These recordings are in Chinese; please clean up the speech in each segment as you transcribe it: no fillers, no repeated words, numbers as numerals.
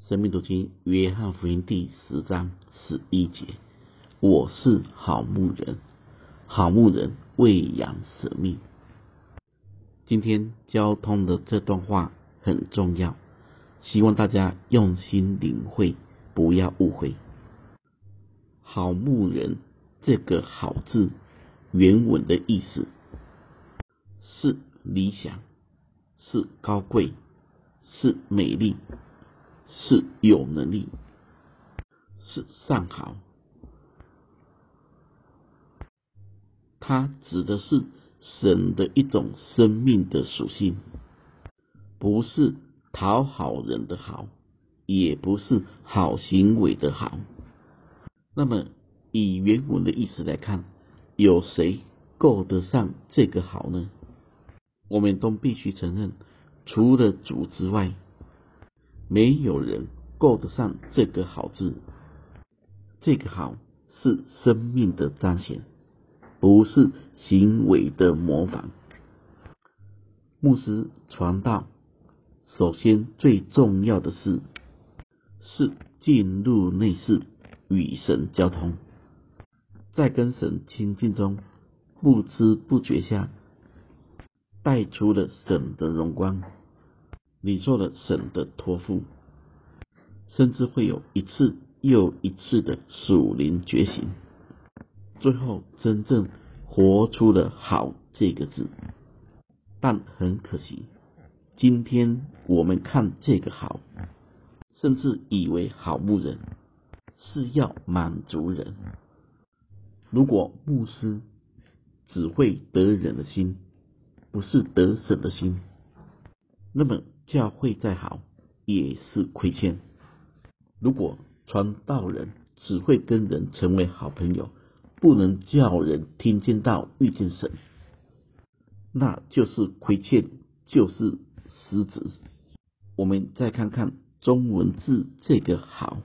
生命读经约翰福音第10章11节，我是好牧人，好牧人为羊舍命。今天交通的这段话很重要，希望大家用心领会，不要误会。好牧人这个好字原文的意思是理想，是高贵，是美丽，是有能力，是上好。它指的是神的一种生命的属性，不是讨好人的好，也不是好行为的好。那么以原文的意思来看，有谁够得上这个好呢？我们都必须承认，除了主之外，没有人够得上这个好字。这个好是生命的彰显，不是行为的模仿。牧师传道，首先最重要的是进入内室与神交通，在跟神亲近中，不知不觉下带出了神的荣光，你做了神的托付，甚至会有一次又一次的属灵觉醒，最后真正活出了好这个字。但很可惜，今天我们看这个好，甚至以为好牧人是要满足人。如果牧师只会得人的心，不是得神的心，那么教会再好也是亏欠。如果传道人只会跟人成为好朋友，不能叫人听见道遇见神，那就是亏欠，就是失职。我们再看看中文字这个好，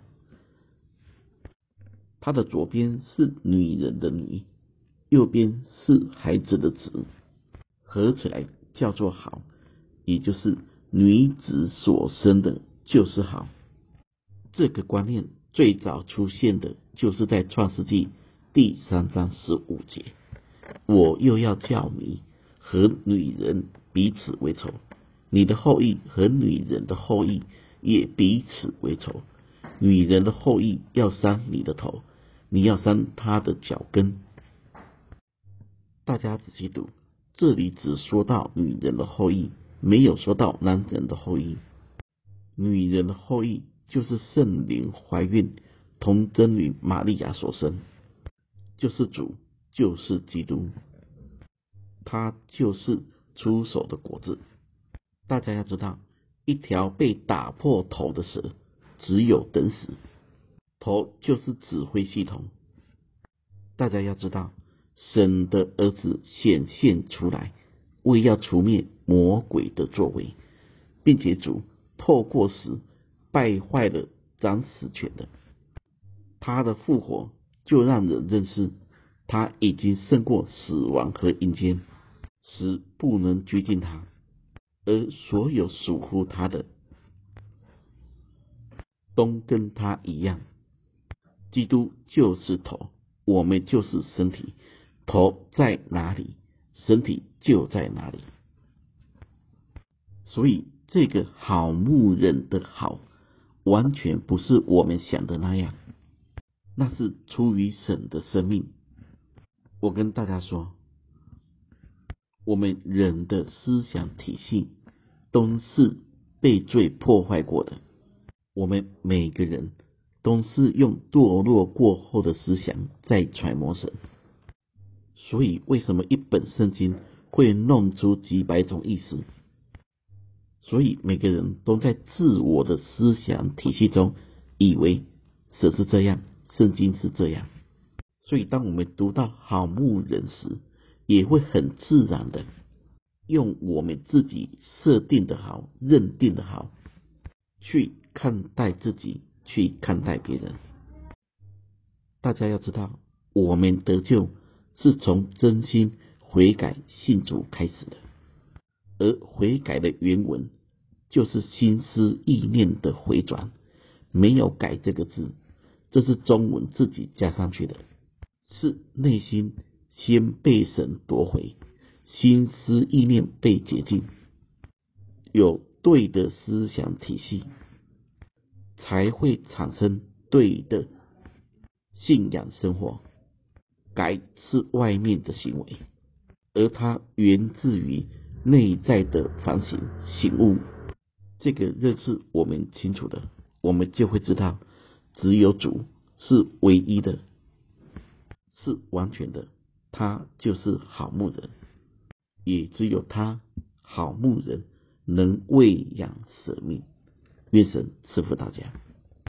它的左边是女人的女，右边是孩子的子，合起来叫做好，也就是女子所生的就是好。这个观念最早出现的就是在创世纪第3章15节，我又要叫你和女人彼此为仇，你的后裔和女人的后裔也彼此为仇，女人的后裔要伤你的头，你要伤她的脚跟。大家仔细读，这里只说到女人的后裔，没有说到男人的后裔。女人的后裔就是圣灵怀孕童贞女玛利亚所生，就是主，就是基督，他就是出手的果子。大家要知道，一条被打破头的蛇只有等死，头就是指挥系统。大家要知道，神的儿子显现出来，为要除灭魔鬼的作为，并且主透过死败坏了掌死权的，他的复活就让人认识他已经胜过死亡和阴间，死不能拘禁他，而所有属乎他的都跟他一样。基督就是头，我们就是身体，头在哪里，身体就在哪里。所以这个好牧人的好，完全不是我们想的那样，那是出于神的生命。我跟大家说，我们人的思想体系都是被罪破坏过的，我们每个人都是用堕落过后的思想在揣摩神。所以为什么一本圣经会弄出几百种意思？所以每个人都在自我的思想体系中以为神是这样，圣经是这样。所以当我们读到好牧人时，也会很自然的用我们自己设定的好、认定的好去看待自己，去看待别人。大家要知道，我们得救是从真心悔改信主开始的，而悔改的原文就是心思意念的回转， 没有改这个字，这是中文自己加上去的，是内心先被神夺回，心思意念被洁净，有对的思想体系，才会产生对的信仰生活。改是外面的行为，而它源自于内在的反省醒悟。这个认识我们清楚的，我们就会知道，只有主是唯一的，是完全的，他就是好牧人，也只有他好牧人能喂养舍命。愿神赐福大家。